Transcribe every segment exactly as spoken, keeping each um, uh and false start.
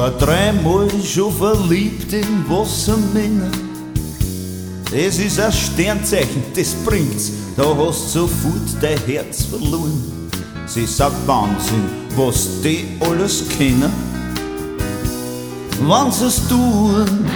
war dreimal schon verliebt in Wassermänner. Das ist ein Sternzeichen, das bringt's, da hast sofort dein Herz verloren. Sie sagt Wahnsinn, was die alles kennen, wenn sie's tun.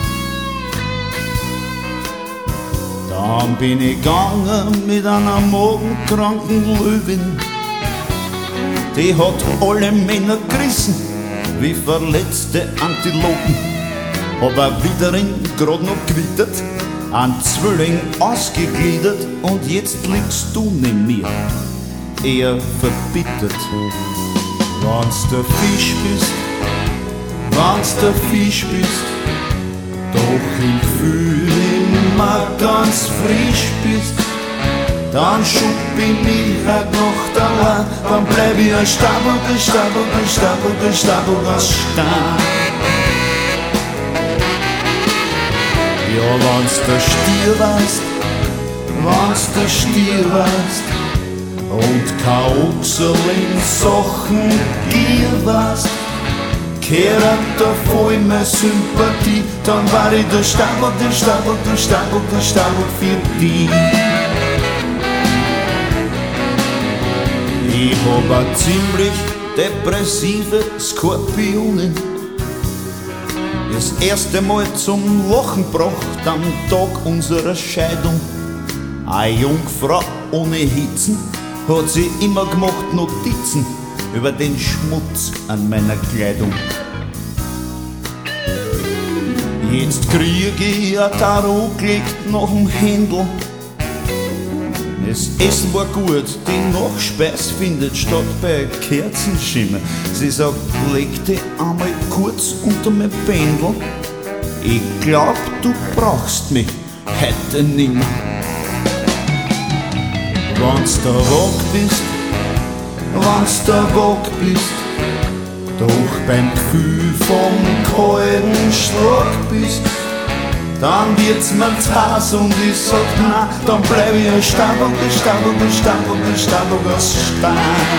Dann bin ich gegangen mit einer magenkranken Löwin, die hat alle Männer gerissen wie verletzte Antilopen. Hab auch wiederin grad noch gewittert, ein Zwilling ausgegliedert, und jetzt liegst du neben mir, eher verbittert. Wenn's der Fisch bist, wenn's der Fisch bist, doch im Gefühl immer ganz frisch bist, dann schub ich mich halt noch da, dann bleib ich ein Stabel, Stabel, Stabel, Stabel aus Stein. Ja, wenn's der Stier warst, wenn's der Stier warst und kein Ochsel in Sachen Gier warst, kehrt da voll meine Sympathie, dann war ich der Stabel, der Stabel, der Stabel, der Stabel für dich. Ich hab a ziemlich depressive Skorpionin, das erste Mal zum Lachen gebracht am Tag unserer Scheidung. Eine Jungfrau ohne Hitzen hat sie immer gemacht Notizen über den Schmutz an meiner Kleidung. Jetzt krieg ich a Tarot gelegt nach dem Händel. Das Essen war gut, die Nachspeis findet statt bei Kerzenschimmer. Sie sagt, leg dich einmal kurz unter mein Bändel. Ich glaub, du brauchst mich heute nimmer. Wenn's der Rock bist, wenn's der Bock bist, doch beim Gefühl vom kalten Schlag bist, dann wird's mir zu heiß und ich sag nein, dann bleib ich ein Stabel, ein Stabel, ein Stabel, ein Stabel aus Stein.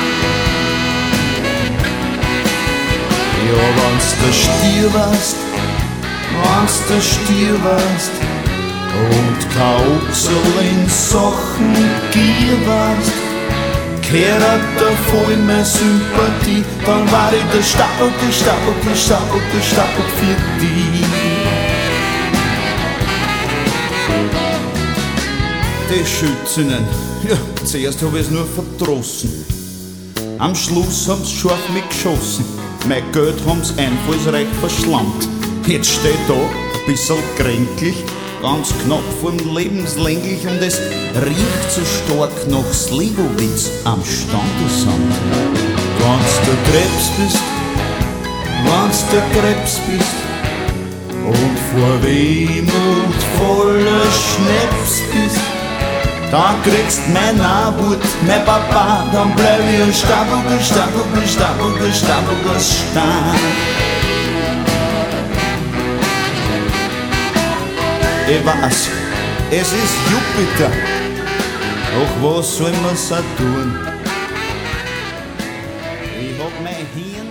Ja, wenn's der Stier warst, wenn's der Stier warst und kein Ochsel in Sachen Gier warst, kehrt da voll meine Sympathie, dann war ich der Stabel, der Stabel, der Stabel, der Stabel für dich. Die Schützinnen, ja, zuerst hab ich's nur verdrossen. Am Schluss haben's scharf mich geschossen, mein Geld haben's einfallsreich verschlammt. Jetzt steh ich da, ein bisschen kränklich, ganz knapp vorm Lebenslänglich, und es riecht so stark nach Slivovitz am Standesamt. Wenn's der Krebs bist, wenn's der Krebs bist und vor Wehmut voller Schnaps bist, dann kriegst mein Abut, mein Papa, dann bleib ich ein Stabel, ein Stabel, ein Stabel, ein Stabel aus Stein. Ich weiß, es ist Jupiter, doch was soll man's auch tun? Ich hab mein Hirn